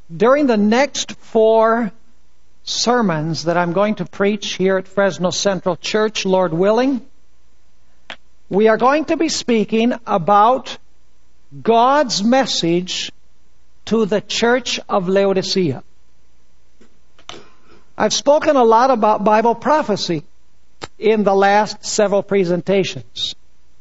During the next 4 sermons that I'm going to preach here at Fresno Central Church, Lord willing, we are going to be speaking about God's message to the church of Laodicea. I've spoken a lot about Bible prophecy in the last several presentations.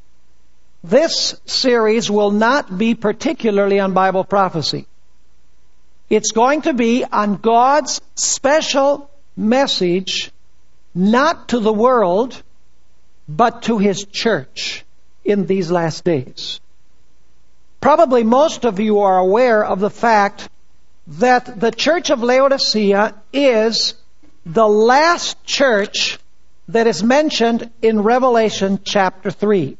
This series will not be particularly on Bible prophecy. It's going to be on God's special message, not to the world, but to His church in these last days. Probably most of you are aware of the fact that the church of Laodicea is the last church that is mentioned in Revelation chapter 3.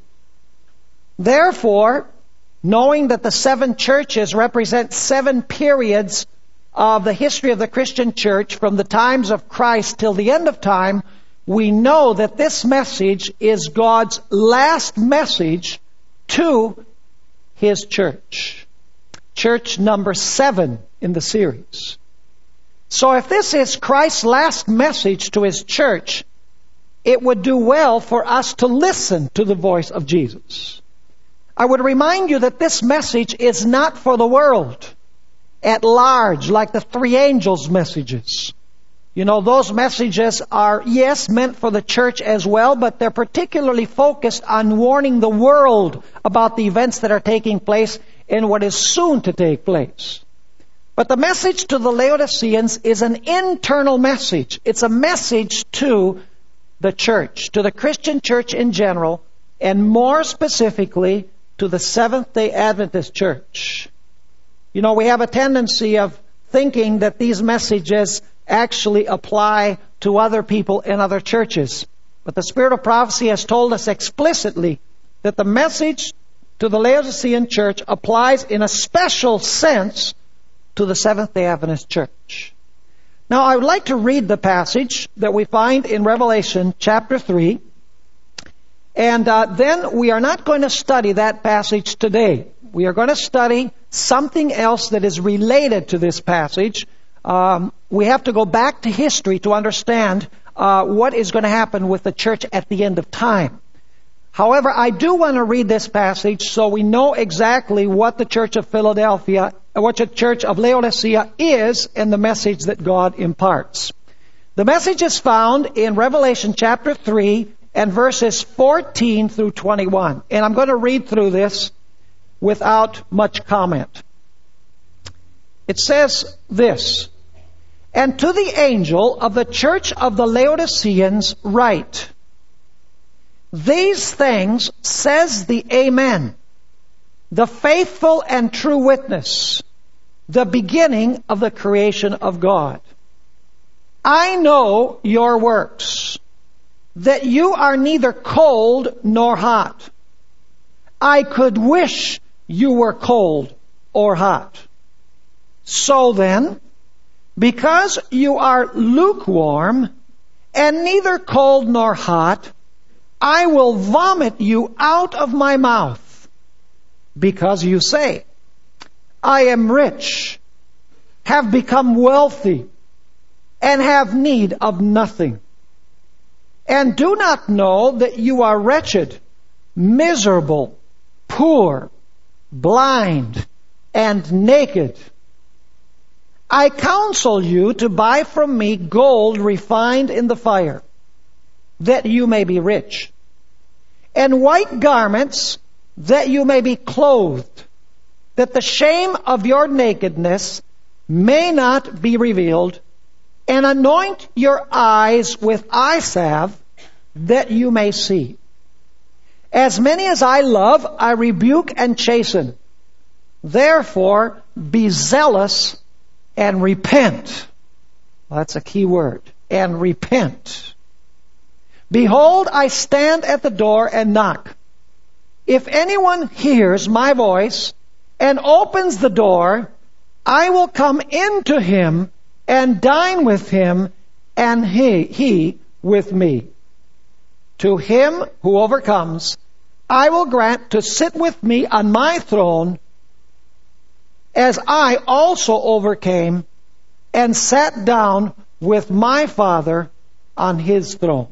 Therefore, knowing that the 7 churches represent 7 periods of the history of the Christian church from the times of Christ till the end of time, we know that this message is God's last message to His church. Church number 7 in the series. So if this is Christ's last message to His church, it would do well for us to listen to the voice of Jesus. I would remind you that this message is not for the world at large, like the 3 angels' messages. You know, those messages are, yes, meant for the church as well, but they're particularly focused on warning the world about the events that are taking place and what is soon to take place. But the message to the Laodiceans is an internal message. It's a message to the church, to the Christian church in general, and more specifically to the Seventh-day Adventist church. You know, we have a tendency of thinking that these messages actually apply to other people in other churches. But the Spirit of prophecy has told us explicitly that the message to the Laodicean church applies in a special sense to the Seventh-day Adventist church. Now, I would like to read the passage that we find in Revelation chapter 3. And then we are not going to study that passage today. We are going to study something else that is related to this passage. We have to go back to history to understand what is going to happen with the church at the end of time. However, I do want to read this passage so we know exactly what the church of Philadelphia, what the church of Laodicea is, and the message that God imparts. The message is found in Revelation chapter 3 and verses 14 through 21. And I'm going to read through this without much comment. It says this, "And to the angel of the church of the Laodiceans write, These things says the Amen, the faithful and true witness, the beginning of the creation of God. I know your works, that you are neither cold nor hot. I could wish you were cold or hot. So then, because you are lukewarm and neither cold nor hot, I will vomit you out of my mouth. Because you say, I am rich, have become wealthy, and have need of nothing, and do not know that you are wretched, miserable, poor, blind, and naked. I counsel you to buy from me gold refined in the fire, that you may be rich, and white garments, that you may be clothed, that the shame of your nakedness may not be revealed, and anoint your eyes with eye salve, that you may see. As many as I love, I rebuke and chasten. Therefore, be zealous and repent." Well, that's a key word. And repent. "Behold, I stand at the door and knock. If anyone hears my voice and opens the door, I will come into him and dine with him, and he with me. To him who overcomes, I will grant to sit with me on my throne, as I also overcame and sat down with my Father on his throne.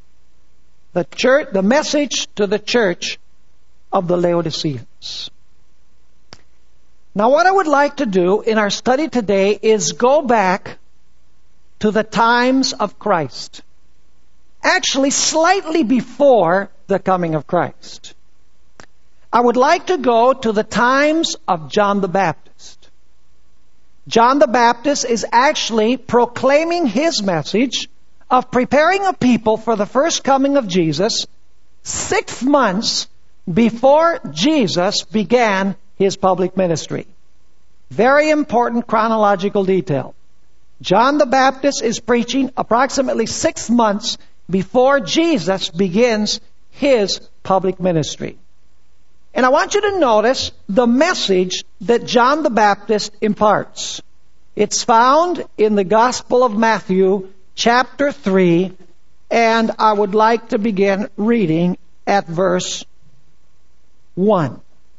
The message to the church of the Laodiceans. Now what I would like to do in our study today is go back to the times of Christ. Actually, slightly before the coming of Christ. I would like to go to the times of John the Baptist. John the Baptist is actually proclaiming his message of preparing a people for the first coming of Jesus 6 months before Jesus began his public ministry. Very important chronological detail. John the Baptist is preaching approximately 6 months before Jesus begins his public ministry. And I want you to notice the message that John the Baptist imparts. It's found in the Gospel of Matthew, chapter 3, and I would like to begin reading at verse 1.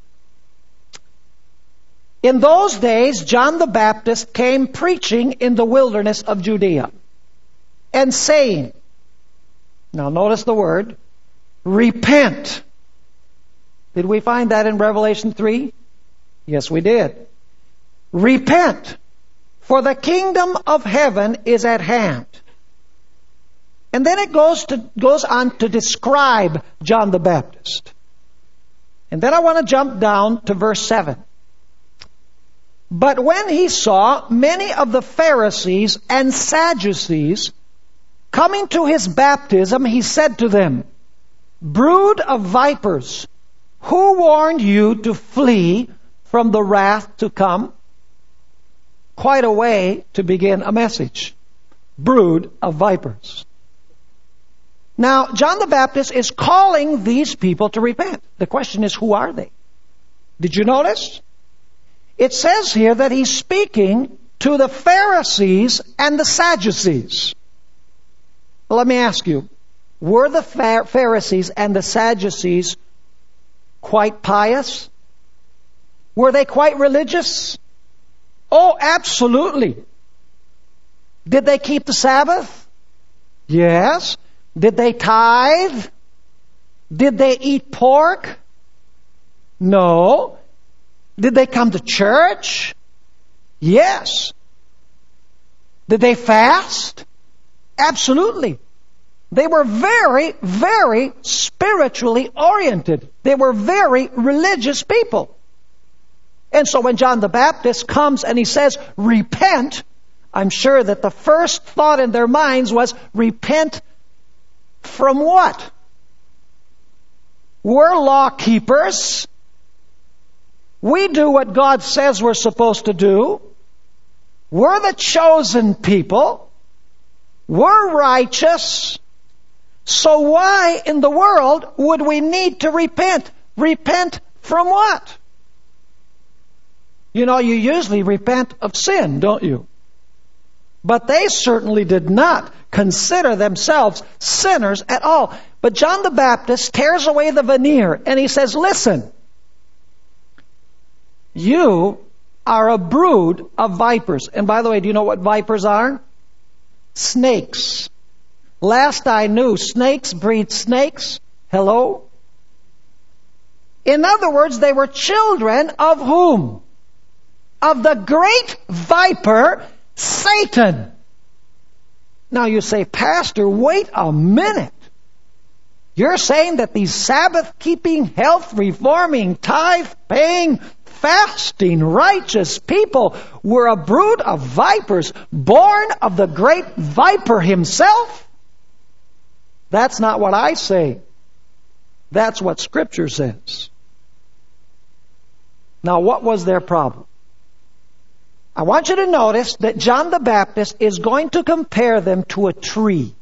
In those days, John the Baptist came preaching in the wilderness of Judea, and saying, now notice the word, repent. Did we find that in Revelation 3? Yes, we did. Repent, for the kingdom of heaven is at hand. And then it goes on to describe John the Baptist. And then I want to jump down to verse 7. But when he saw many of the Pharisees and Sadducees coming to his baptism, he said to them, brood of vipers, who warned you to flee from the wrath to come? Quite a way to begin a message. Brood of vipers. Now, John the Baptist is calling these people to repent. The question is, who are they? Did you notice? It says here that he's speaking to the Pharisees and the Sadducees. Well, let me ask you, were the Pharisees and the Sadducees quite pious? Were they quite religious? Oh, absolutely. Did they keep the Sabbath? Yes. Did they tithe? Did they eat pork? No. Did they come to church? Yes. Did they fast? Absolutely. They were very, very spiritually oriented. They were very religious people. And so when John the Baptist comes and he says, repent, I'm sure that the first thought in their minds was, repent from what? We're law keepers. We do what God says we're supposed to do. We're the chosen people. We're righteous. So why in the world would we need to repent? Repent from what? You know, you usually repent of sin, don't you? But they certainly did not consider themselves sinners at all. But John the Baptist tears away the veneer and he says, listen, you are a brood of vipers. And by the way, do you know what vipers are? Snakes. Last I knew, snakes breed snakes. Hello? In other words, they were children of whom? Of the great viper, Satan. Now you say, Pastor, wait a minute. You're saying that these Sabbath-keeping, health-reforming, tithe-paying, fasting, righteous people were a brood of vipers, born of the great viper himself? That's not what I say. That's what Scripture says. Now, what was their problem? I want you to notice that John the Baptist is going to compare them to a tree.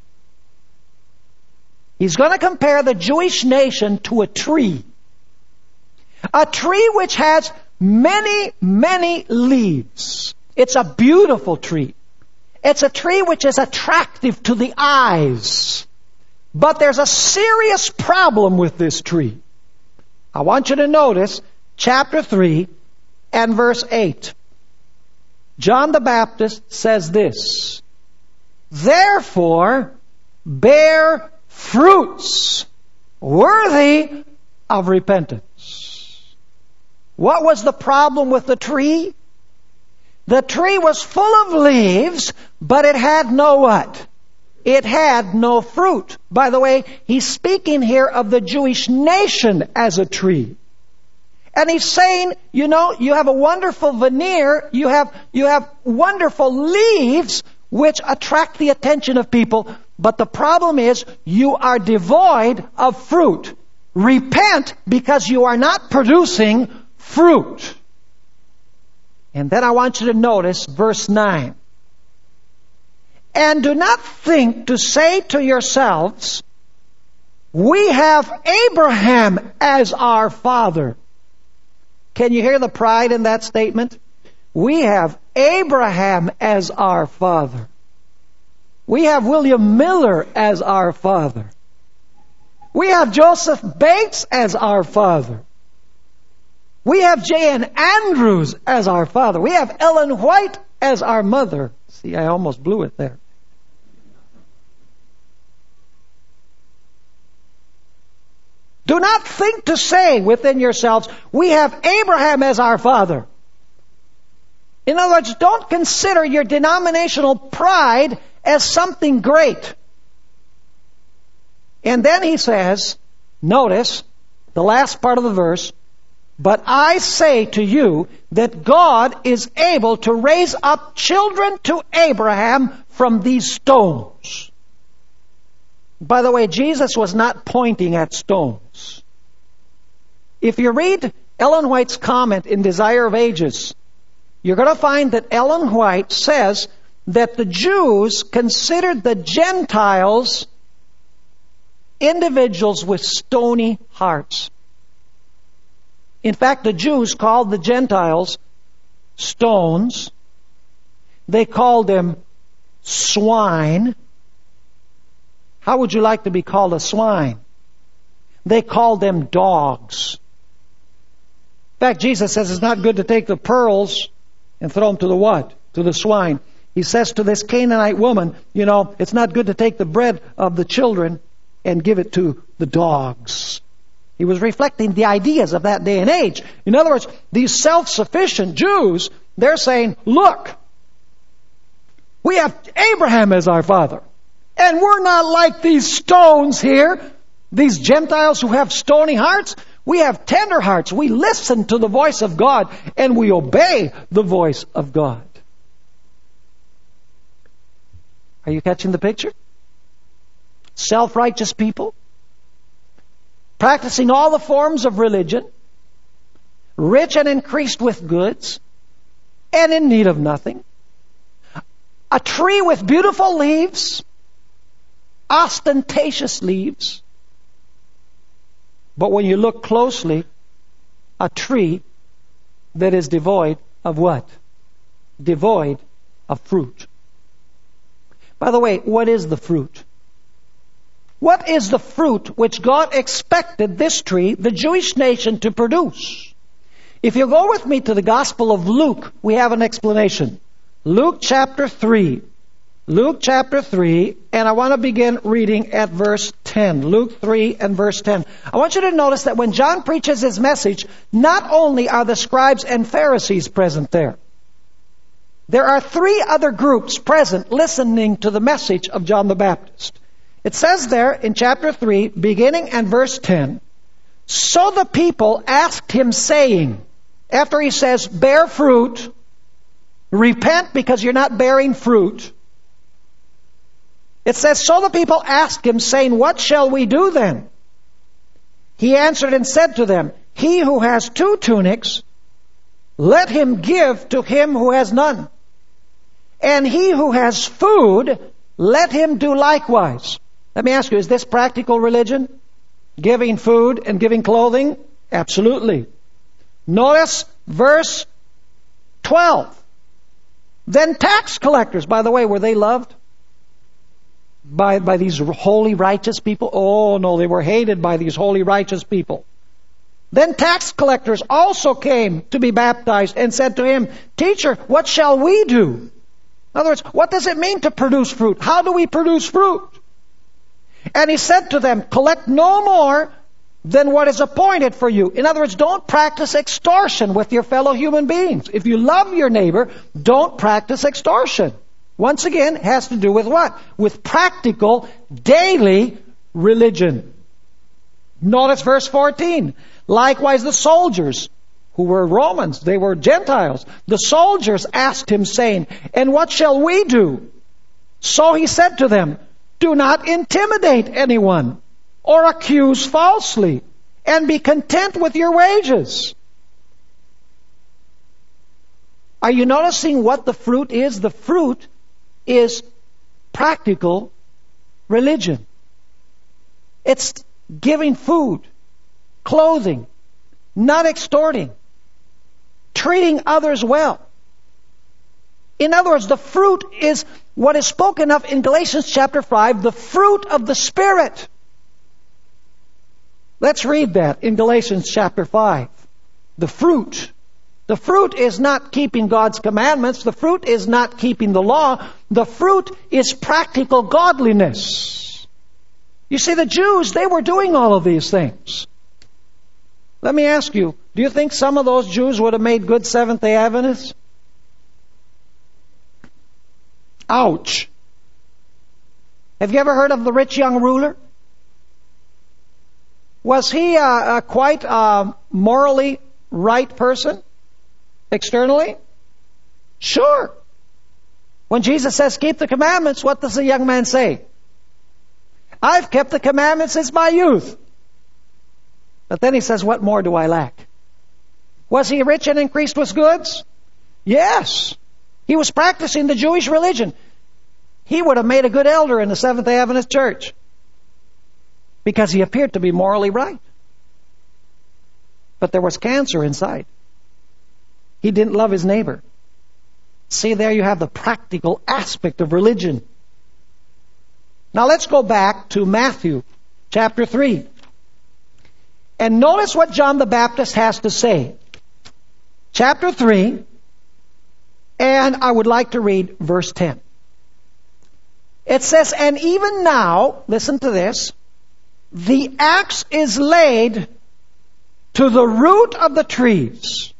He's going to compare the Jewish nation to a tree. A tree which has many, many leaves. It's a beautiful tree. It's a tree which is attractive to the eyes. But there's a serious problem with this tree. I want you to notice chapter 3 and verse 8. John the Baptist says this, "Therefore bear fruits worthy of repentance." What was the problem with the tree? The tree was full of leaves, but it had no what? It had no fruit. By the way, he's speaking here of the Jewish nation as a tree. And he's saying, you know, you have a wonderful veneer, you have wonderful leaves which attract the attention of people, but the problem is you are devoid of fruit. Repent because you are not producing fruit. And then I want you to notice verse 9. "And do not think to say to yourselves, 'We have Abraham as our father.'" Can you hear the pride in that statement? We have Abraham as our father. We have William Miller as our father. We have Joseph Bates as our father. We have J.N. Andrews as our father. We have Ellen White as our mother. See, I almost blew it there. Do not think to say within yourselves, "We have Abraham as our father." In other words, don't consider your denominational pride as something great. And then he says, notice the last part of the verse, "But I say to you that God is able to raise up children to Abraham from these stones." By the way, Jesus was not pointing at stones. If you read Ellen White's comment in Desire of Ages, you're going to find that Ellen White says that the Jews considered the Gentiles individuals with stony hearts. In fact, the Jews called the Gentiles stones. They called them swine. How would you like to be called a swine? They called them dogs. In fact, Jesus says it's not good to take the pearls and throw them to the what? To the swine. He says to this Canaanite woman, you know, it's not good to take the bread of the children and give it to the dogs. He was reflecting the ideas of that day and age. In other words, these self-sufficient Jews, they're saying, look, we have Abraham as our father. And we're not like these stones here, these Gentiles who have stony hearts. We have tender hearts. We listen to the voice of God and we obey the voice of God. Are you catching the picture? Self-righteous people, practicing all the forms of religion, rich and increased with goods, and in need of nothing. A tree with beautiful leaves, ostentatious leaves. But when you look closely, a tree that is devoid of what? Devoid of fruit. By the way, what is the fruit? What is the fruit which God expected this tree, the Jewish nation, to produce? If you go with me to the Gospel of Luke, we have an explanation. Luke chapter 3. Luke chapter 3, and I want to begin reading at verse 10. Luke 3 and verse 10. I want you to notice that when John preaches his message, not only are the scribes and Pharisees present there. There are three other groups present listening to the message of John the Baptist. It says there in chapter 3, beginning at verse 10, "So the people asked him, saying," after he says, bear fruit, repent because you're not bearing fruit. It says, "So the people asked him, saying, what shall we do then? He answered and said to them, he who has 2 tunics, let him give to him who has none. And he who has food, let him do likewise." Let me ask you, is this practical religion? Giving food and giving clothing? Absolutely. Notice verse 12. Then tax collectors, by the way, were they loved by these holy, righteous people? Oh no, they were hated by these holy, righteous people. Then tax collectors also came to be baptized and said to him, Teacher, what shall we do? In other words, what does it mean to produce fruit? How do we produce fruit? And he said to them, Collect no more than what is appointed for you. In other words, don't practice extortion with your fellow human beings. If you love your neighbor, don't practice extortion. Once again, it has to do with what? With practical, daily religion. Notice verse 14. Likewise, the soldiers, who were Romans, they were Gentiles. The soldiers asked him, saying, And what shall we do? So he said to them, Do not intimidate anyone or accuse falsely, and be content with your wages. Are you noticing what the fruit is? The fruit is practical religion. It's giving food, clothing, not extorting, treating others well. In other words, the fruit is what is spoken of in Galatians chapter 5, the fruit of the Spirit. Let's read that in Galatians chapter 5. The fruit. The fruit is not keeping God's commandments. The fruit is not keeping the law. The fruit is practical godliness. You see, the Jews, they were doing all of these things. Let me ask you, do you think some of those Jews would have made good Seventh-day Adventists? Ouch. Have you ever heard of the rich young ruler? Was he quite a morally right person externally? Sure. When Jesus says, keep the commandments, what does the young man say? I've kept the commandments since my youth. But then he says, what more do I lack? Was he rich and increased with goods? Yes. He was practicing the Jewish religion. He would have made a good elder in the Seventh-day Adventist church, because he appeared to be morally right. But there was cancer inside. He didn't love his neighbor. See, there you have the practical aspect of religion. Now let's go back to Matthew chapter 3. And notice what John the Baptist has to say. Chapter 3, and I would like to read verse 10. It says, And even now, listen to this, the axe is laid to the root of the trees.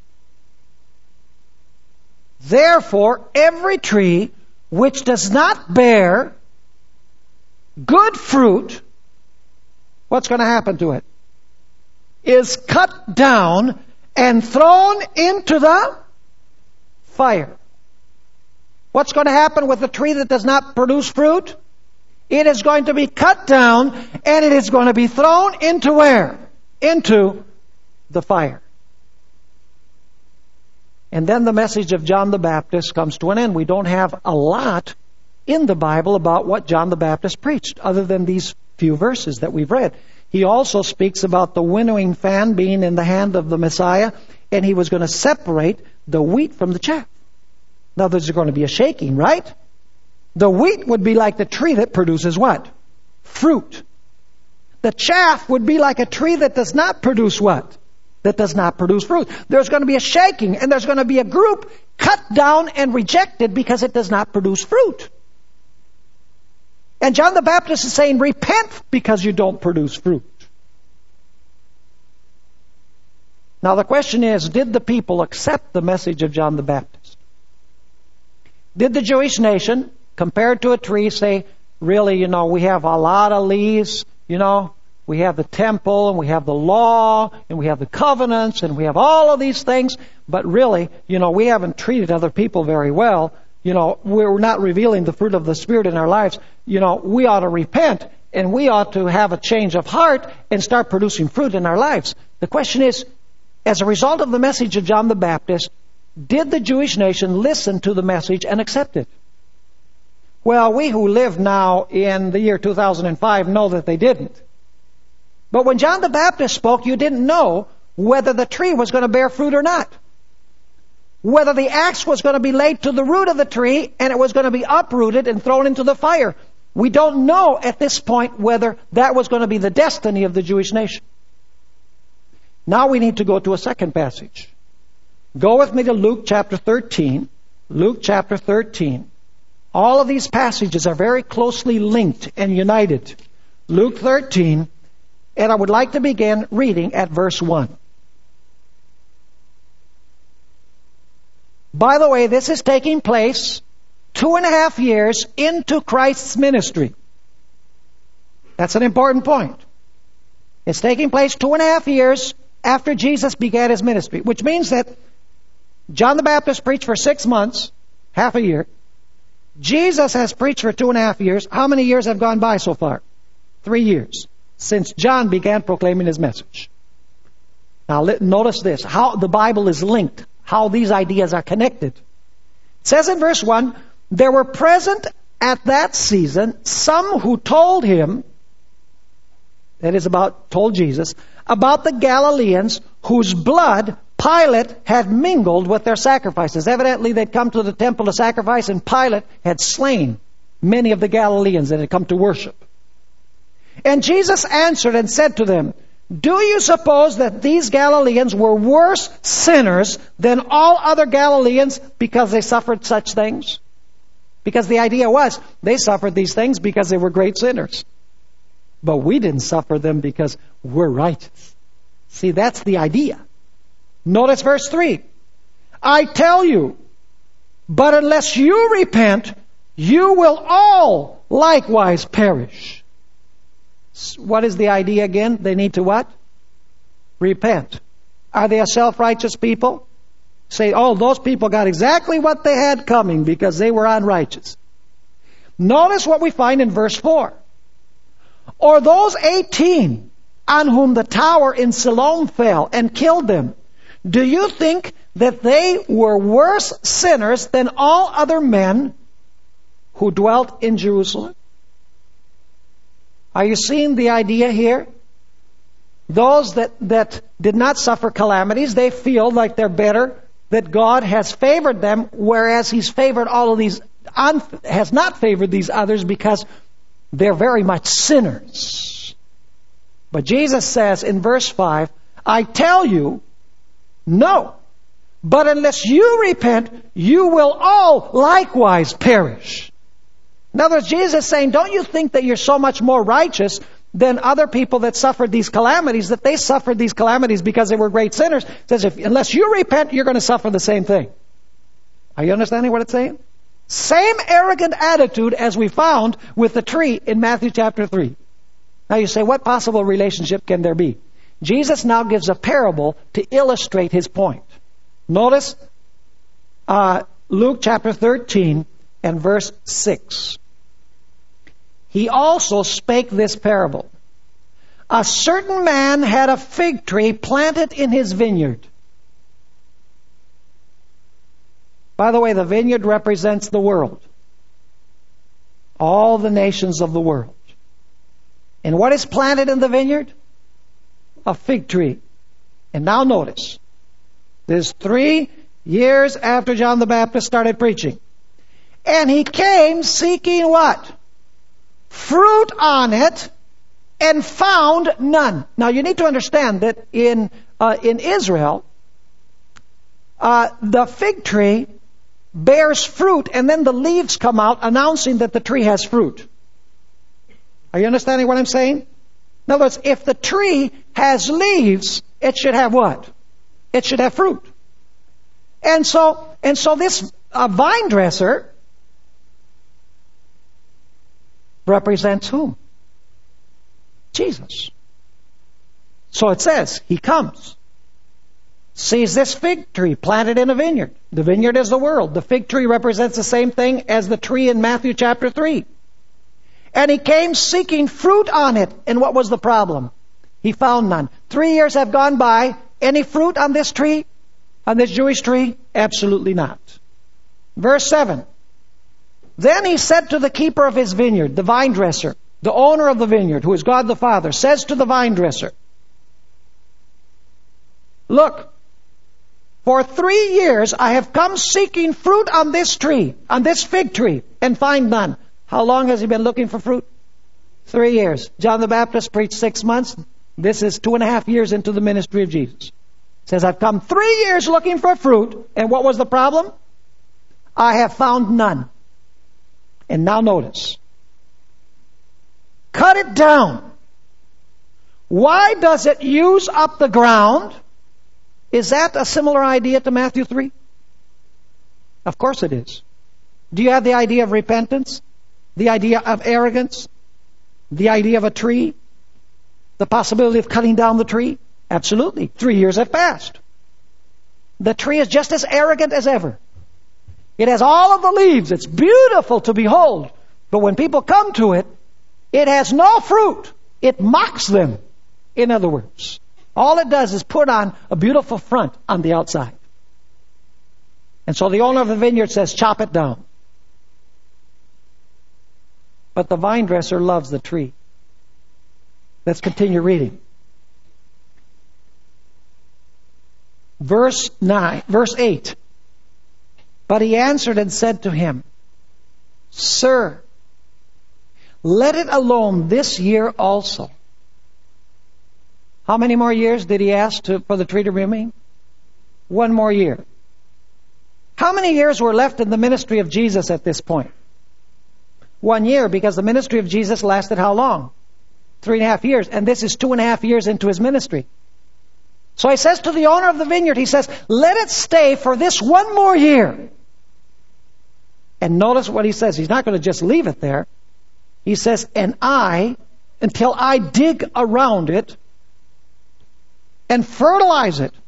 Therefore, every tree which does not bear good fruit, what's going to happen to it? Is cut down and thrown into the fire. What's going to happen with a tree that does not produce fruit? It is going to be cut down and it is going to be thrown into where? Into the fire. And then the message of John the Baptist comes to an end. We don't have a lot in the Bible about what John the Baptist preached, other than these few verses that we've read. He also speaks about the winnowing fan being in the hand of the Messiah, and he was going to separate the wheat from the chaff. Now there's going to be a shaking, right? The wheat would be like the tree that produces what? Fruit. The chaff would be like a tree that does not produce what? That does not produce fruit. There's going to be a shaking, and there's going to be a group cut down and rejected because it does not produce fruit. And John the Baptist is saying, repent because you don't produce fruit. Now the question is, did the people accept the message of John the Baptist? Did the Jewish nation, compared to a tree, say, really, we have a lot of leaves, we have the temple, and we have the law, and we have the covenants, and we have all of these things, but really, we haven't treated other people very well. We're not revealing the fruit of the Spirit in our lives. We ought to repent, and we ought to have a change of heart and start producing fruit in our lives. The question is, as a result of the message of John the Baptist, did the Jewish nation listen to the message and accept it? Well, we who live now in the year 2005 know that they didn't. But when John the Baptist spoke, you didn't know whether the tree was going to bear fruit or not. Whether the axe was going to be laid to the root of the tree and it was going to be uprooted and thrown into the fire. We don't know at this point whether that was going to be the destiny of the Jewish nation. Now we need to go to a second passage. Go with me to Luke chapter 13. Luke chapter 13. All of these passages are very closely linked and united. Luke 13, and I would like to begin reading at verse 1. By the way, this is taking place 2.5 years into Christ's ministry. That's an important point. It's taking place 2.5 years after Jesus began his ministry, which means that John the Baptist preached for 6 months, half a year. Jesus has preached for 2.5 years. How many years have gone by so far? 3 years since John began proclaiming his message. Now notice this, how the Bible is linked, how these ideas are connected. It says in verse 1, there were present at that season some who told him, that is told Jesus, about the Galileans whose blood Pilate had mingled with their sacrifices. Evidently they'd come to the temple to sacrifice, and Pilate had slain many of the Galileans that had come to worship. And Jesus answered and said to them, do you suppose that these Galileans were worse sinners than all other Galileans because they suffered such things? Because the idea was, they suffered these things because they were great sinners. But we didn't suffer them because we're righteous. See, that's the idea. Notice verse 3. I tell you, but unless you repent, you will all likewise perish. What is the idea again? They need to what? Repent. Are they a self-righteous people? Say, oh, those people got exactly what they had coming because they were unrighteous. Notice what we find in verse 4. Or those 18 on whom the tower in Siloam fell and killed them, do you think that they were worse sinners than all other men who dwelt in Jerusalem? Are you seeing the idea here? Those that did not suffer calamities, they feel like they're better, that God has favored them, whereas He's favored all of these, has not favored these others because they're very much sinners. But Jesus says in verse 5, I tell you, no, but unless you repent, you will all likewise perish. In other words, Jesus is saying, don't you think that you're so much more righteous than other people that suffered these calamities, that they suffered these calamities because they were great sinners? He says, unless you repent, you're going to suffer the same thing. Are you understanding what it's saying? Same arrogant attitude as we found with the tree in Matthew chapter 3. Now you say, what possible relationship can there be? Jesus now gives a parable to illustrate his point. Notice Luke chapter 13 and verse 6. He also spake this parable. A certain man had a fig tree planted in his vineyard. By the way, the vineyard represents the world. All the nations of the world. And what is planted in the vineyard? A fig tree. And now notice, this 3 years after John the Baptist started preaching. And he came seeking what? Fruit on it, and found none. Now you need to understand that in Israel, the fig tree bears fruit, and then the leaves come out announcing that the tree has fruit. Are you understanding what I'm saying? In other words, if the tree has leaves, it should have what? It should have fruit. And so this vine dresser represents whom? Jesus. So it says, he comes, sees this fig tree planted in a vineyard. The vineyard is the world. The fig tree represents the same thing as the tree in Matthew chapter 3. And he came seeking fruit on it. And what was the problem? He found none. 3 years have gone by. Any fruit on this tree? On this Jewish tree? Absolutely not. Verse 7. Then he said to the keeper of his vineyard, the vine dresser, the owner of the vineyard, who is God the Father, says to the vine dresser, look, for 3 years I have come seeking fruit on this tree, on this fig tree, and find none. How long has he been looking for fruit? 3 years. John the Baptist preached 6 months. This is 2.5 years into the ministry of Jesus. It says, I've come 3 years looking for fruit. And what was the problem? I have found none. And now notice. Cut it down. Why does it use up the ground? Is that a similar idea to Matthew 3? Of course it is. Do you have the idea of repentance? The idea of arrogance? The idea of a tree? The possibility of cutting down the tree? Absolutely. 3 years have passed. The tree is just as arrogant as ever. It has all of the leaves. It's beautiful to behold. But when people come to it, it has no fruit. It mocks them. In other words, all it does is put on a beautiful front on the outside. And so the owner of the vineyard says, chop it down. But the vine dresser loves the tree. Let's continue reading. Verse 8. But he answered and said to him, Sir, let it alone this year also. How many more years did he ask for the tree to remain? 1 more year. How many years were left in the ministry of Jesus at this point? 1 year, because the ministry of Jesus lasted how long? 3.5 years. And this is 2.5 years into his ministry. So he says to the owner of the vineyard, he says, let it stay for this 1 more year. And notice what he says. He's not going to just leave it there. He says, until I dig around it and fertilize it.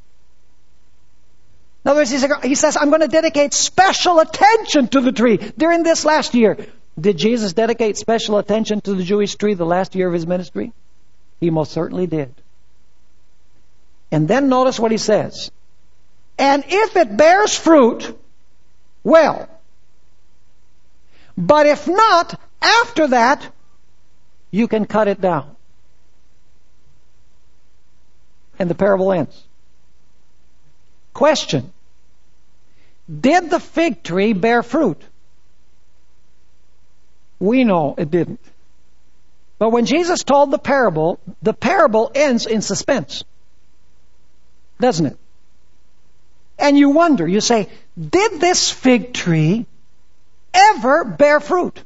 In other words, he says, I'm going to dedicate special attention to the tree during this last year. Did Jesus dedicate special attention to the Jewish tree the last year of his ministry? He most certainly did. And then notice what he says. And if it bears fruit, well. But if not, after that, you can cut it down. And the parable ends. Question. Did the fig tree bear fruit? We know it didn't. But when Jesus told the parable ends in suspense. Doesn't it? And you wonder, you say, did this fig tree ever bear fruit?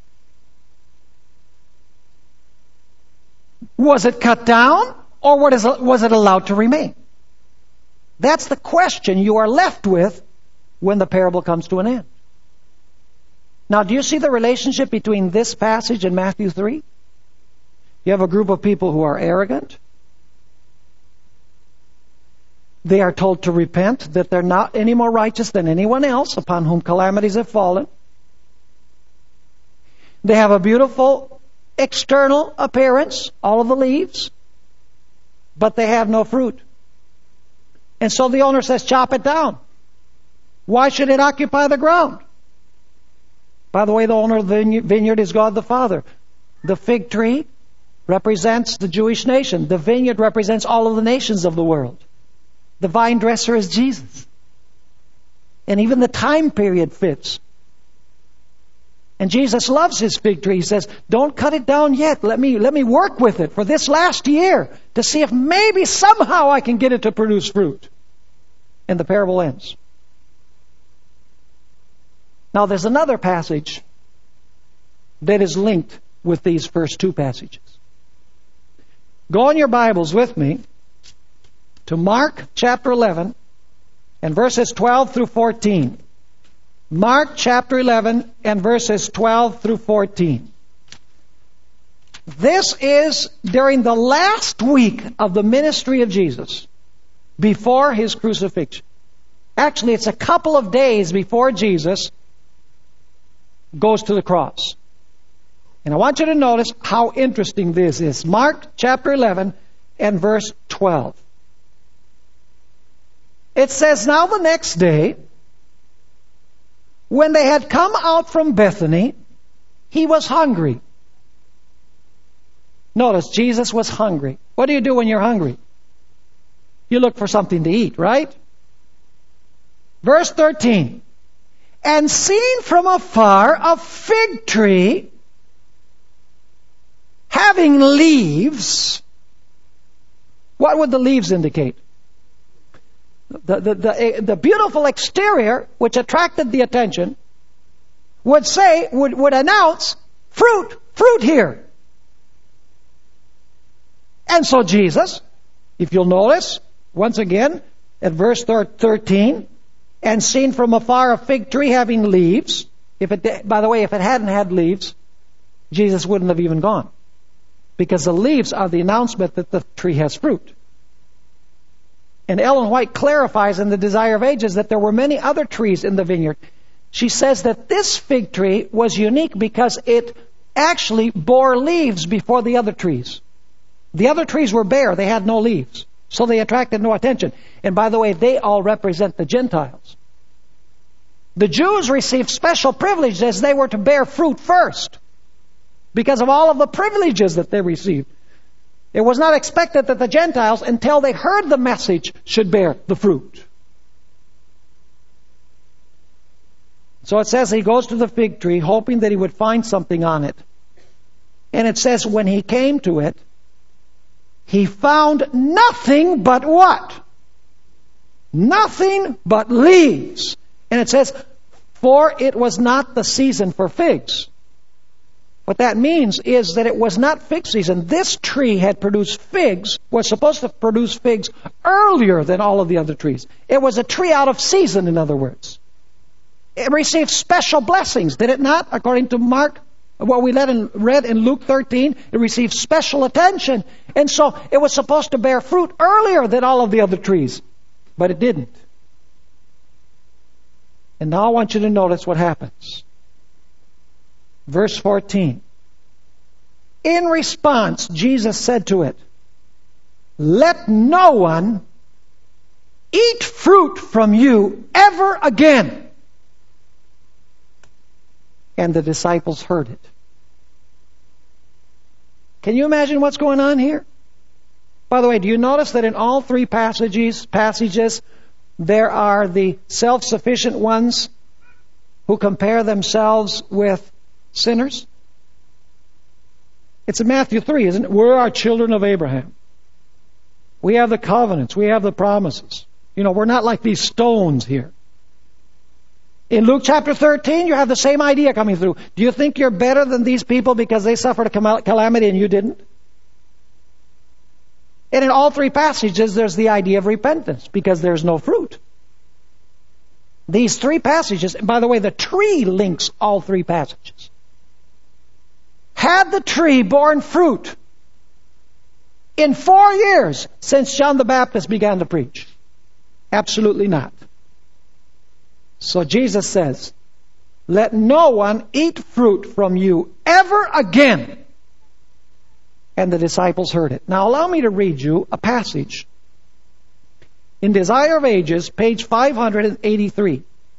Was it cut down, or was it allowed to remain? That's the question you are left with when the parable comes to an end. Now, do you see the relationship between this passage and Matthew 3? You have a group of people who are arrogant. They are told to repent, that they're not any more righteous than anyone else upon whom calamities have fallen. They have a beautiful external appearance, all of the leaves, but they have no fruit. And so the owner says, chop it down. Why should it occupy the ground? By the way, the owner of the vineyard is God the Father. The fig tree represents the Jewish nation. The vineyard represents all of the nations of the world. The vine dresser is Jesus. And even the time period fits. And Jesus loves his fig tree. He says, don't cut it down yet. Let me work with it for this last year to see if maybe somehow I can get it to produce fruit. And the parable ends. Now there's another passage that is linked with these first 2 passages. Go in your Bibles with me to Mark chapter 11 and verses 12 through 14. Mark chapter 11 and verses 12 through 14. This is during the last week of the ministry of Jesus, before his crucifixion. Actually, it's a couple of days before Jesus goes to the cross. And I want you to notice how interesting this is. Mark chapter 11 and verse 12. It says, now the next day, when they had come out from Bethany, he was hungry. Notice, Jesus was hungry. What do you do when you're hungry? You look for something to eat, right? Verse 13. And seeing from afar a fig tree having leaves, what would the leaves indicate? The beautiful exterior, which attracted the attention, would announce fruit here. And so Jesus, if you'll notice, once again, at verse 13, and seen from afar a fig tree having leaves. By the way, if it hadn't had leaves, Jesus wouldn't have even gone. Because the leaves are the announcement that the tree has fruit. And Ellen White clarifies in The Desire of Ages that there were many other trees in the vineyard. She says that this fig tree was unique because it actually bore leaves before the other trees. The other trees were bare. They had no leaves. So they attracted no attention. And by the way, they all represent the Gentiles. The Jews received special privileges as they were to bear fruit first, because of all of the privileges that they received. It was not expected that the Gentiles, until they heard the message, should bear the fruit. So it says he goes to the fig tree, hoping that he would find something on it. And it says when he came to it, he found nothing but what? Nothing but leaves. And it says, for it was not the season for figs. What that means is that it was not fig season. This tree had produced figs, was supposed to produce figs earlier than all of the other trees. It was a tree out of season, in other words. It received special blessings, did it not? According to Mark, what we read in Luke 13, it received special attention. And so it was supposed to bear fruit earlier than all of the other trees. But it didn't. And now I want you to notice what happens. Verse 14. In response, Jesus said to it, let no one eat fruit from you ever again. And the disciples heard it. Can you imagine what's going on here? By the way, do you notice that in all three passages, there are the self-sufficient ones who compare themselves with sinners? It's in Matthew 3, isn't it? We're our children of Abraham. We have the covenants. We have the promises. We're not like these stones here. In Luke chapter 13, you have the same idea coming through. Do you think you're better than these people because they suffered a calamity and you didn't? And in all three passages, there's the idea of repentance because there's no fruit. These three passages, by the way, the tree links all three passages. Had the tree borne fruit in 4 years since John the Baptist began to preach? Absolutely not. So Jesus says, let no one eat fruit from you ever again. And the disciples heard it. Now allow me to read you a passage in Desire of Ages, page 583,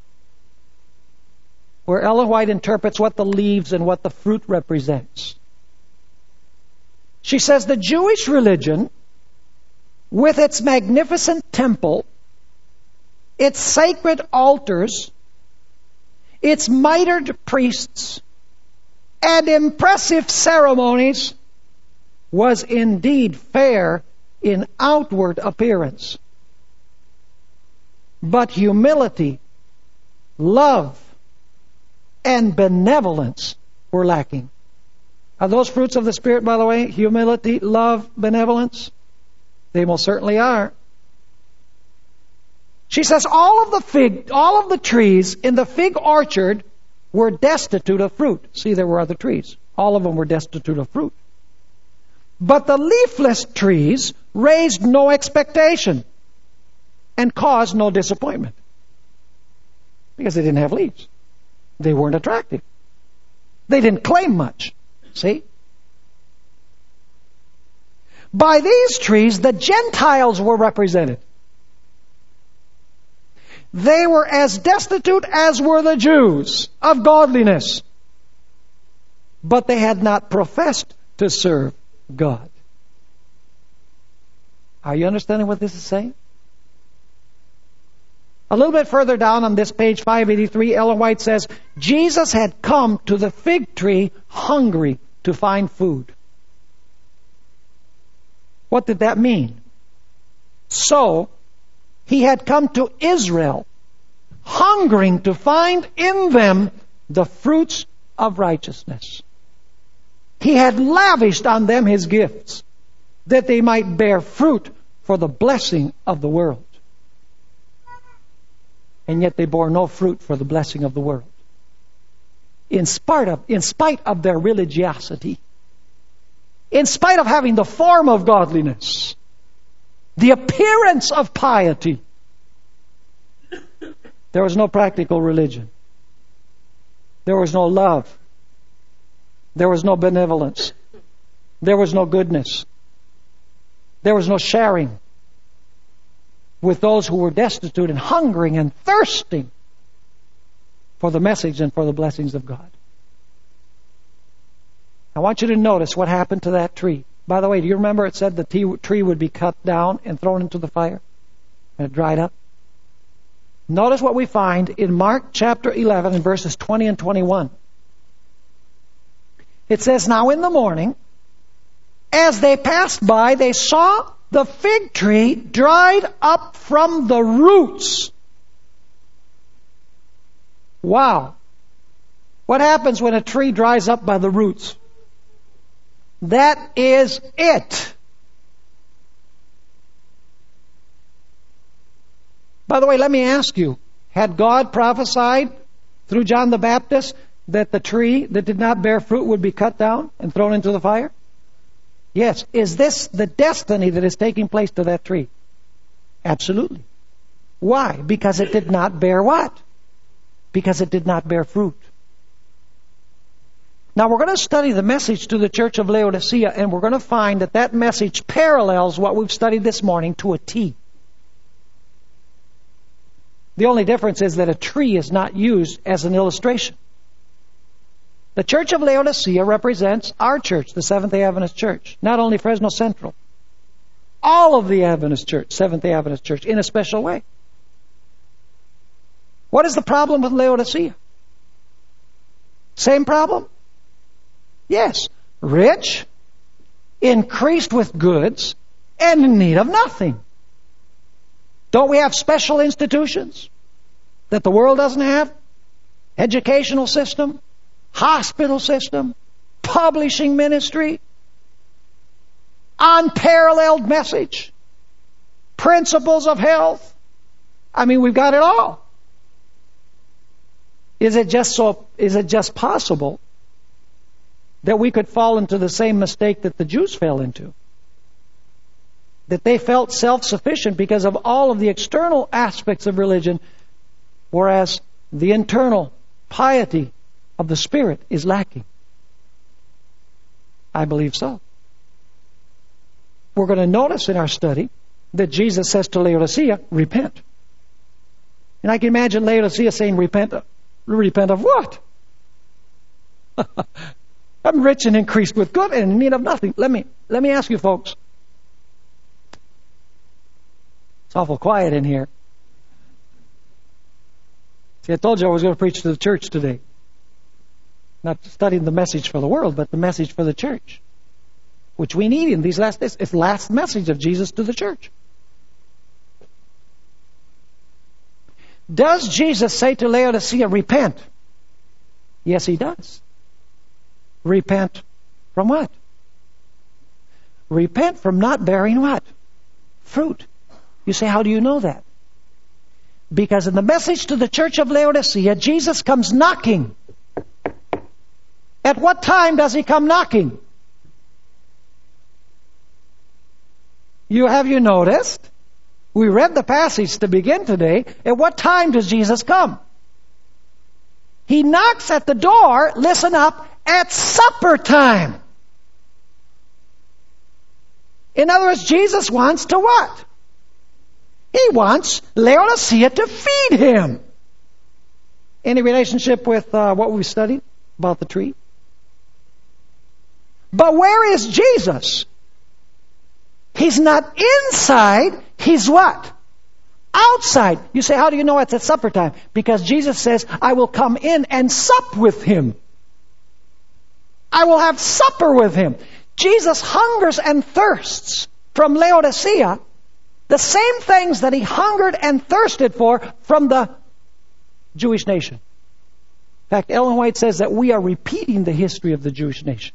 where Ellen White interprets what the leaves and what the fruit represents. She says the Jewish religion, with its magnificent temple, its sacred altars, its mitred priests, and impressive ceremonies, was indeed fair in outward appearance. But humility, love, and benevolence were lacking. Are those fruits of the Spirit, by the way? Humility, love, benevolence? They most certainly are. She says all of the trees in the fig orchard were destitute of fruit. See, there were other trees. All of them were destitute of fruit. But the leafless trees raised no expectation and caused no disappointment because they didn't have leaves. They weren't attractive. They didn't claim much. See? By these trees, the Gentiles were represented. They were as destitute as were the Jews of godliness. But they had not professed to serve God. Are you understanding what this is saying? A little bit further down on this page 583, Ellen White says, Jesus had come to the fig tree hungry to find food. What did that mean? So, he had come to Israel, hungering to find in them the fruits of righteousness. He had lavished on them his gifts, that they might bear fruit for the blessing of the world. And yet they bore no fruit for the blessing of the world. In spite of their religiosity, in spite of having the form of godliness, the appearance of piety, there was no practical religion. There was no love. There was no benevolence. There was no goodness. There was no sharing with those who were destitute and hungering and thirsting for the message and for the blessings of God. I want you to notice what happened to that tree. By the way, do you remember it said the tree would be cut down and thrown into the fire? And it dried up? Notice what we find in Mark chapter 11 and verses 20 and 21. It says, "Now in the morning, as they passed by, they saw the fig tree dried up from the roots." Wow. What happens when a tree dries up by the roots? That is it. By the way, let me ask you, had God prophesied through John the Baptist that the tree that did not bear fruit would be cut down and thrown into the fire? Yes. Is this the destiny that is taking place to that tree? Absolutely. Why? Because it did not bear what? Because it did not bear fruit. Now we're going to study the message to the church of Laodicea, and we're going to find that that message parallels what we've studied this morning to a T. The only difference is that a tree is not used as an illustration. The church of Laodicea represents our church, the Seventh-day Adventist Church. Not only Fresno Central. All of the Adventist Church, Seventh-day Adventist Church, in a special way. What is the problem with Laodicea? Same problem? Yes. Rich, increased with goods, and in need of nothing. Don't we have special institutions that the world doesn't have? Educational system, hospital system, publishing ministry, unparalleled message, principles of health. I mean, we've got it all. Is it just possible that we could fall into the same mistake that the Jews fell into? That they felt self-sufficient because of all of the external aspects of religion, whereas the internal piety of the Spirit is lacking. I believe so. We're going to notice in our study that Jesus says to Laodicea, repent. And I can imagine Laodicea saying, repent of what? I'm rich and increased with good and in need of nothing. Let me ask you folks. It's awful quiet in here. See, I told you I was going to preach to the church today. Not studying the message for the world, but the message for the church. Which we need in these last days. It's the last message of Jesus to the church. Does Jesus say to Laodicea, repent? Yes, He does. Repent from what? Repent from not bearing what? Fruit. You say, how do you know that? Because in the message to the church of Laodicea, Jesus comes knocking. At what time does He come knocking? Have you noticed? We read the passage to begin today. At what time does Jesus come? He knocks at the door, listen up, at supper time. In other words, Jesus wants to what? He wants Laodicea to feed Him. Any relationship with what we studied about the tree? But where is Jesus? He's not inside. He's what? Outside. You say, how do you know it's at supper time? Because Jesus says, I will come in and sup with Him. I will have supper with Him. Jesus hungers and thirsts from Laodicea The same things that he hungered and thirsted for from the Jewish nation. In fact, Ellen White says that we are repeating the history of the Jewish nation.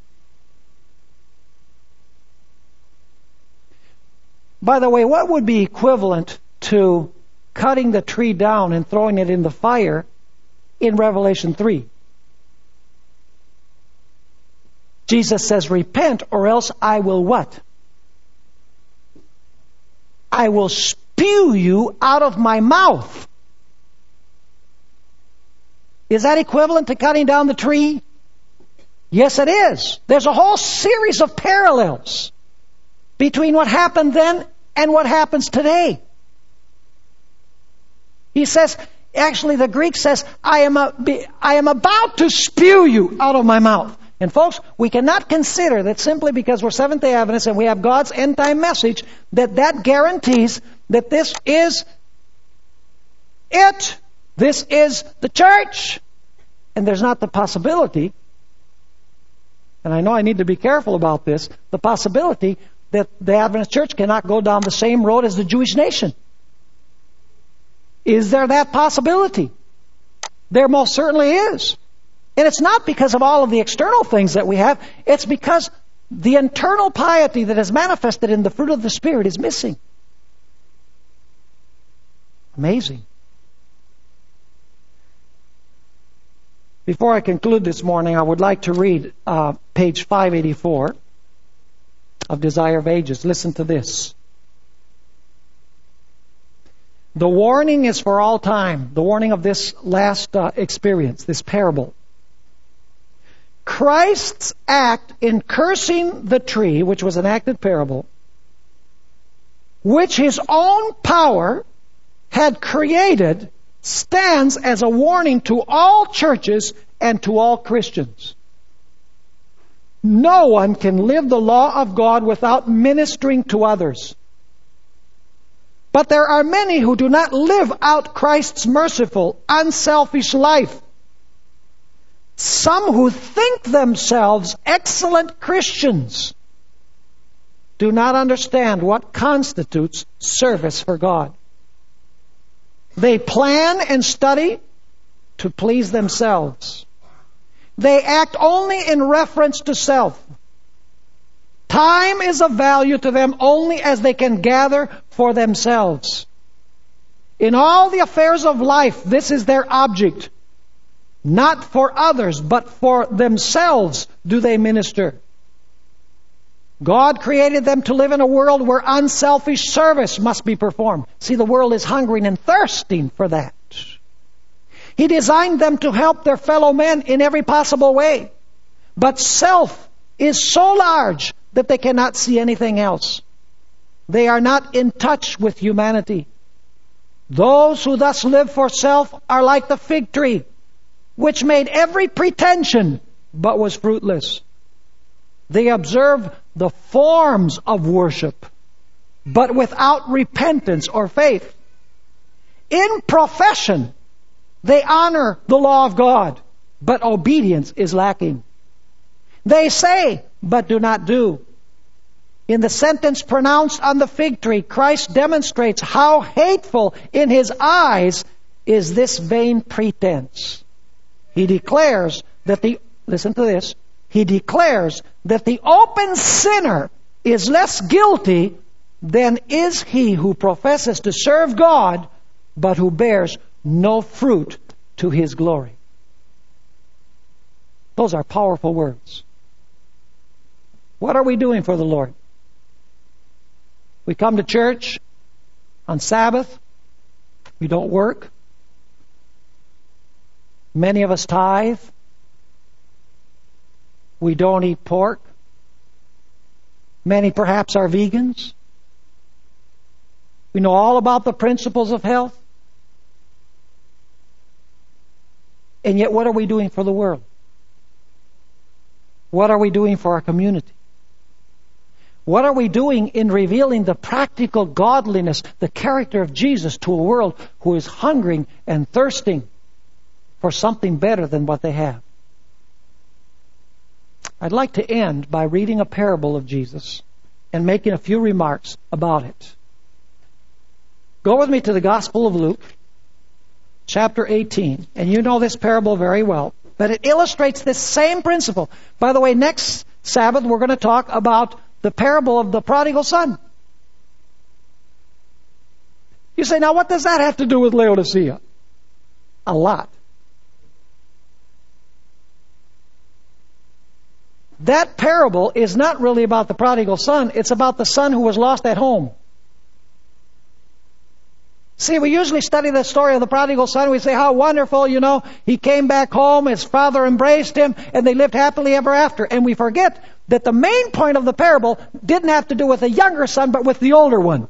By the way, what would be equivalent to cutting the tree down and throwing it in the fire in Revelation 3? Jesus says, repent or else I will what? I will spew you out of my mouth. Is that equivalent to cutting down the tree? Yes, it is. There's a whole series of parallels between what happened then and what happens today. He says, actually the Greek says, I am about to spew you out of my mouth. And folks, we cannot consider that simply because we're Seventh-day Adventists and we have God's end-time message, that guarantees that this is it. This is the church. And there's not the possibility, and I know I need to be careful about this, the possibility that the Adventist church cannot go down the same road as the Jewish nation. Is there that possibility? There most certainly is. And it's not because of all of the external things that we have. It's because the internal piety that is manifested in the fruit of the Spirit is missing. Amazing. Before I conclude this morning, I would like to read page 584 of Desire of Ages. Listen to this. The warning is for all time. The warning of this last experience, this parable. Christ's act in cursing the tree, which was an acted parable, which His own power had created, stands as a warning to all churches and to all Christians. No one can live the law of God without ministering to others. But there are many who do not live out Christ's merciful, unselfish life. Some who think themselves excellent Christians do not understand what constitutes service for God. They plan and study to please themselves. They act only in reference to self. Time is of value to them only as they can gather for themselves. In all the affairs of life, this is their object. Not for others, but for themselves do they minister. God created them to live in a world where unselfish service must be performed. See, the world is hungering and thirsting for that. He designed them to help their fellow men in every possible way. But self is so large that they cannot see anything else. They are not in touch with humanity. Those who thus live for self are like the fig tree, which made every pretension but was fruitless. They observe the forms of worship, but without repentance or faith. In profession, they honor the law of God, but obedience is lacking. They say, but do not do. In the sentence pronounced on the fig tree, Christ demonstrates how hateful in His eyes is this vain pretense. He declares that listen to this, He declares that the open sinner is less guilty than is he who professes to serve God, but who bears no fruit to His glory. Those are powerful words. What are we doing for the Lord? We come to church on Sabbath. We don't work. Many of us tithe. We don't eat pork. Many perhaps are vegans. We know all about the principles of health. And yet what are we doing for the world? What are we doing for our community? What are we doing in revealing the practical godliness, the character of Jesus to a world who is hungering and thirsting for something better than what they have? I'd like to end by reading a parable of Jesus and making a few remarks about it. Go with me to the Gospel of Luke, chapter 18. And you know this parable very well. But it illustrates this same principle. By the way, next Sabbath we're going to talk about the parable of the prodigal son. You say, now what does that have to do with Laodicea? A lot. That parable is not really about the prodigal son. It's about the son who was lost at home. See, we usually study the story of the prodigal son. We say, how wonderful, he came back home, his father embraced him, and they lived happily ever after. And we forget that the main point of the parable didn't have to do with the younger son, but with the older one,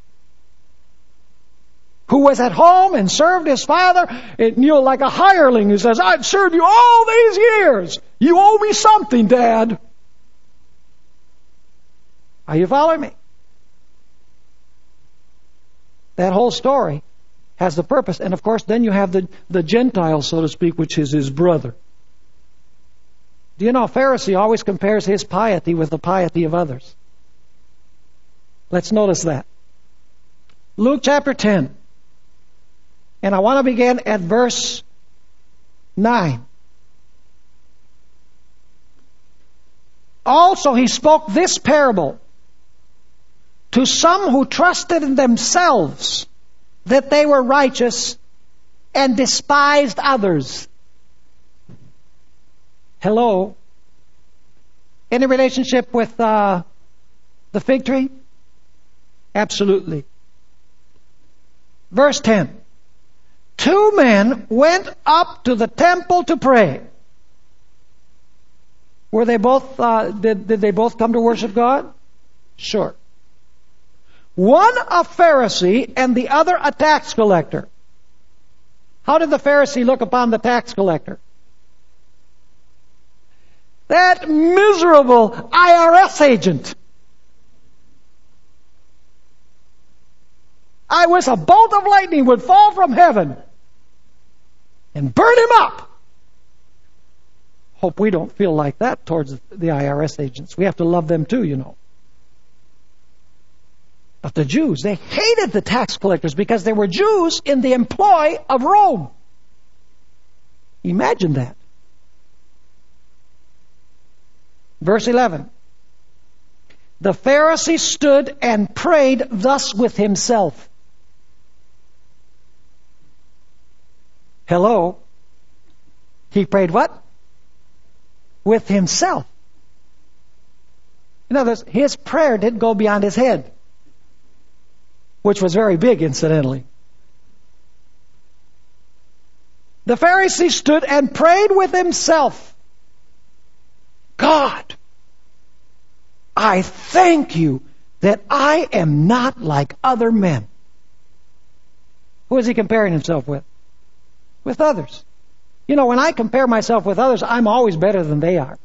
who was at home and served his father, like a hireling who says, I've served you all these years. You owe me something, Dad. Are you following me? That whole story has the purpose. And of course, then you have the Gentile, so to speak, which is his brother. Do you know, a Pharisee always compares his piety with the piety of others. Let's notice that. Luke chapter 10. And I want to begin at verse 9. Also he spoke this parable to some who trusted in themselves that they were righteous and despised others. Hello? Any relationship with the fig tree? Absolutely. Verse 10. 2 men went up to the temple to pray. Were they both, did they both come to worship God? Sure. One a Pharisee and the other a tax collector. How did the Pharisee look upon the tax collector? That miserable IRS agent. I wish a bolt of lightning would fall from heaven and burn him up. Hope we don't feel like that towards the IRS agents. We have to love them too, But the Jews, they hated the tax collectors because they were Jews in the employ of Rome. Imagine that. Verse 11. The Pharisee stood and prayed thus with himself. Hello? He prayed what? With himself. In other words, his prayer didn't go beyond his head, which was very big, incidentally. The Pharisee stood and prayed with himself. God, I thank you that I am not like other men. Who is he comparing himself with? With others. When I compare myself with others, I'm always better than they are.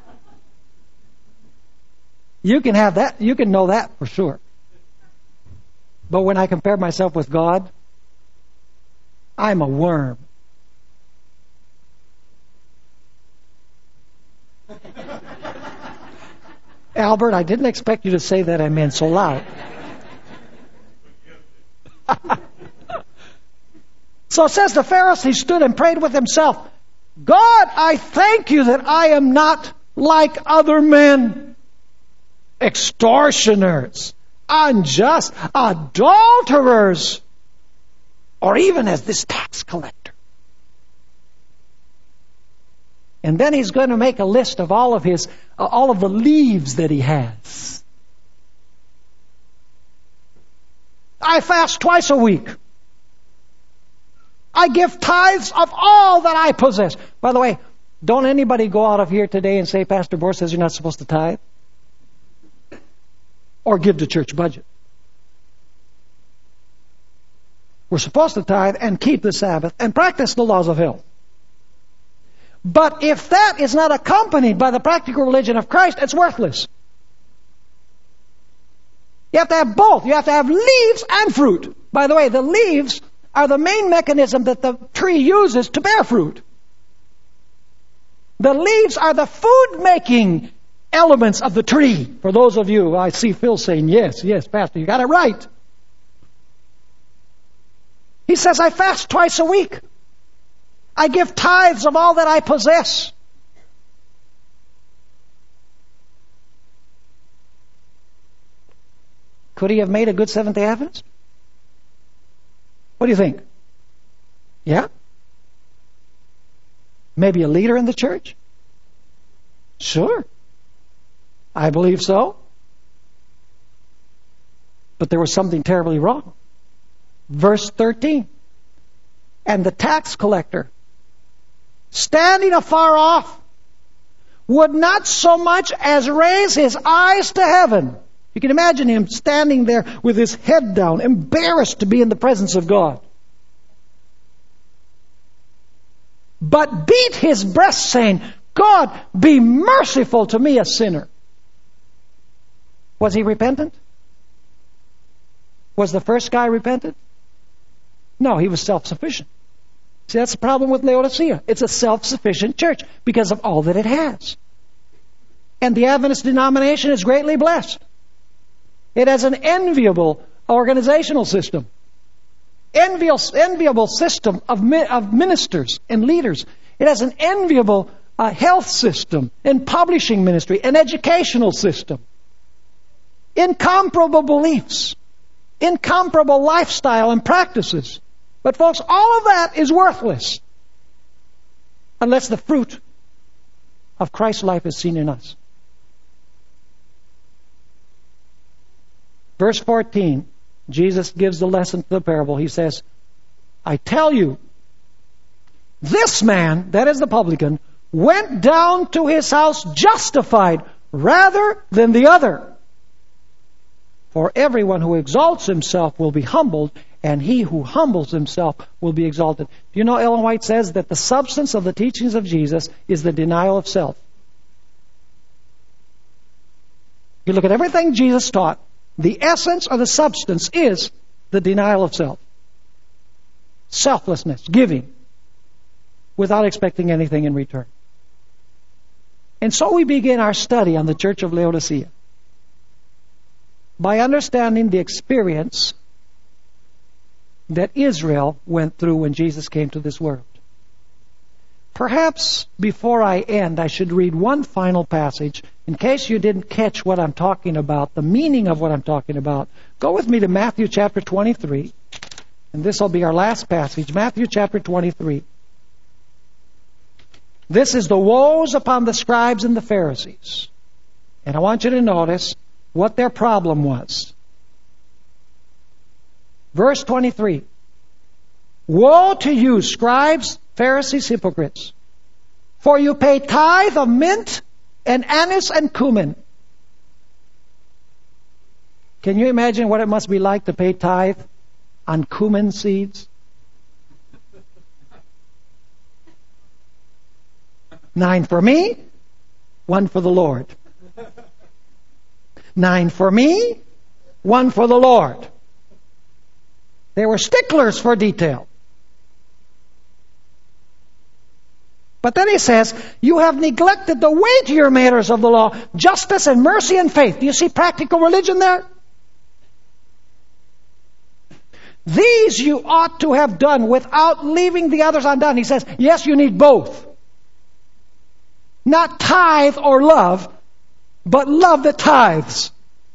You can have that. You can know that for sure. But when I compare myself with God, I'm a worm. Albert, I didn't expect you to say that amen so loud. So it says the Pharisee stood and prayed with himself, God, I thank you that I am not like other men, extortioners, unjust, adulterers, or even as this tax collector. And then he's going to make a list of all of the leaves that he has. I fast twice a week. I give tithes of all that I possess. By the way, don't anybody go out of here today and say, Pastor Bohr says you're not supposed to tithe or give to church budget. We're supposed to tithe and keep the Sabbath and practice the laws of health. But if that is not accompanied by the practical religion of Christ, it's worthless. You have to have both. You have to have leaves and fruit. By the way, the leaves are the main mechanism that the tree uses to bear fruit. The leaves are the food-making elements of the tree. For those of you, I see Phil saying, yes, Pastor, you got it right. He says, I fast twice a week. I give tithes of all that I possess. Could he have made a good Seventh-day Adventist? What do you think? Yeah? Maybe a leader in the church? Sure. I believe so. But there was something terribly wrong. Verse 13. And the tax collector, standing afar off, would not so much as raise his eyes to heaven. You can imagine him standing there with his head down, embarrassed to be in the presence of God. But beat his breast, saying, God, be merciful to me, a sinner. Was he repentant? Was the first guy repentant? No, he was self-sufficient. See, that's the problem with Laodicea. It's a self-sufficient church because of all that it has. And the Adventist denomination is greatly blessed. It has an enviable organizational system. Enviable system of ministers and leaders. It has an enviable health system and publishing ministry, an educational system. Incomparable beliefs. Incomparable lifestyle and practices. But folks, all of that is worthless unless the fruit of Christ's life is seen in us. Verse 14, Jesus gives the lesson to the parable. He says, I tell you, this man, that is the publican, went down to his house justified rather than the other. For everyone who exalts himself will be humbled, and he who humbles himself will be exalted. Do you know Ellen White says that the substance of the teachings of Jesus is the denial of self? You look at everything Jesus taught, the essence or the substance is the denial of self. Selflessness, giving, without expecting anything in return. And so we begin our study on the Church of Laodicea by understanding the experience that Israel went through when Jesus came to this world. Perhaps before I end, I should read one final passage. In case you didn't catch what I'm talking about, the meaning of what I'm talking about, go with me to Matthew chapter 23. And this will be our last passage. Matthew chapter 23. This is the woes upon the scribes and the Pharisees. And I want you to notice what their problem was. Verse 23. Woe to you, scribes, Pharisees, hypocrites! For you pay tithe of mint and anise and cumin. Can you imagine what it must be like to pay tithe on cumin seeds? 9 for me, 1 for the Lord. 9 for me, 1 for the Lord. They were sticklers for detail. But then he says, you have neglected the weightier matters of the law, justice and mercy and faith. Do you see practical religion there? These you ought to have done without leaving the others undone. He says, yes, you need both. Not tithe or love, but love that tithes.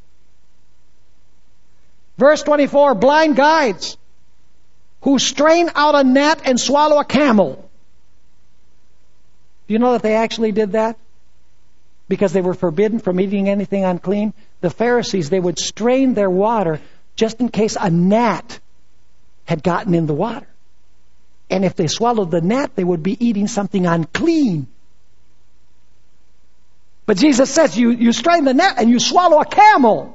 Verse 24, blind guides who strain out a gnat and swallow a camel. Do you know that they actually did that? Because they were forbidden from eating anything unclean. The Pharisees, they would strain their water just in case a gnat had gotten in the water. And if they swallowed the gnat, they would be eating something unclean. But Jesus says, you strain the net and you swallow a camel.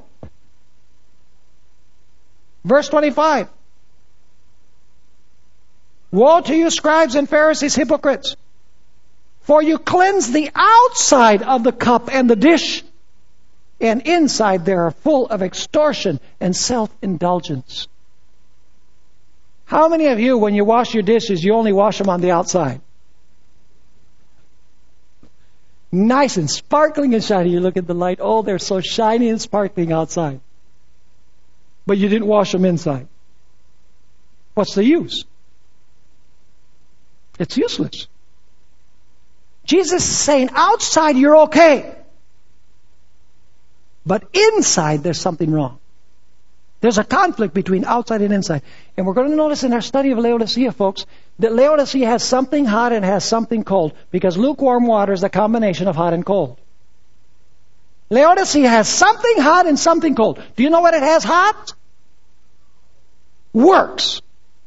Verse 25. Woe to you, scribes and Pharisees, hypocrites! For you cleanse the outside of the cup and the dish, and inside they are full of extortion and self-indulgence. How many of you, when you wash your dishes, you only wash them on the outside? Nice and sparkling and shiny. You look at the light, oh, they're so shiny and sparkling outside. But you didn't wash them inside. What's the use? It's useless. Jesus is saying outside you're okay. But inside there's something wrong. There's a conflict between outside and inside. And we're going to notice in our study of Laodicea, folks, that Laodicea has something hot and has something cold. Because lukewarm water is a combination of hot and cold. Laodicea has something hot and something cold. Do you know what it has hot? Works.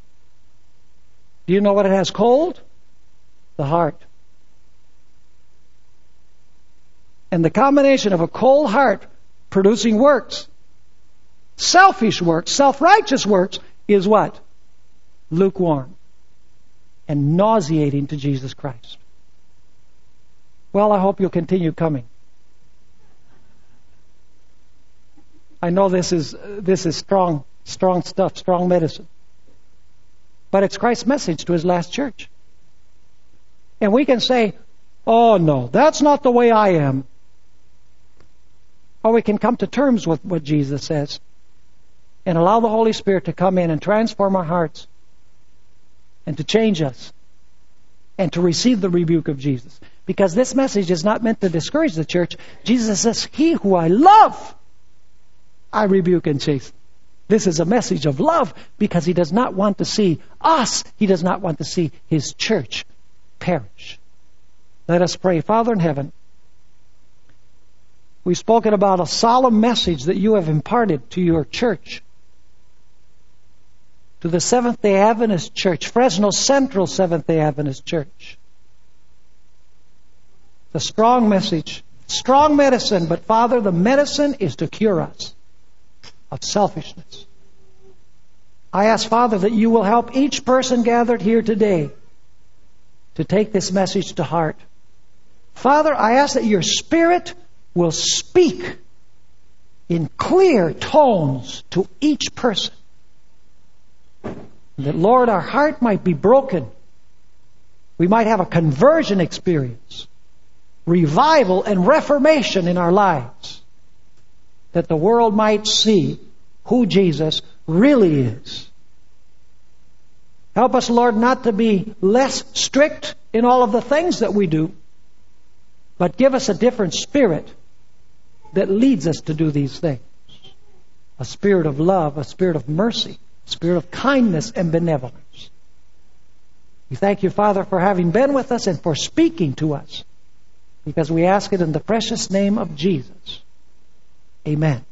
Do you know what it has cold? The heart. And the combination of a cold heart producing works, selfish works, self-righteous works, is what? Lukewarm. And nauseating to Jesus Christ. Well, I hope you'll continue coming. I know this is strong stuff, strong medicine. But it's Christ's message to His last church. And we can say, oh no, that's not the way I am. Or we can come to terms with what Jesus says and allow the Holy Spirit to come in and transform our hearts and to change us and to receive the rebuke of Jesus. Because this message is not meant to discourage the church. Jesus says, He who I love, I rebuke and chasten. This is a message of love because He does not want to see us. He does not want to see His church perish. Let us pray. Father in heaven, we've spoken about a solemn message that You have imparted to Your church, to the Seventh-day Adventist Church, Fresno Central Seventh-day Adventist Church. The strong message, strong medicine, but Father, the medicine is to cure us of selfishness. I ask, Father, that You will help each person gathered here today to take this message to heart. Father, I ask that Your Spirit will speak in clear tones to each person. That, Lord, our heart might be broken. We might have a conversion experience, revival and reformation in our lives. That the world might see who Jesus really is. Help us, Lord, not to be less strict in all of the things that we do, but give us a different spirit that leads us to do these things. A spirit of love, a spirit of mercy, a spirit of kindness and benevolence. We thank You, Father, for having been with us and for speaking to us, because we ask it in the precious name of Jesus. Amen.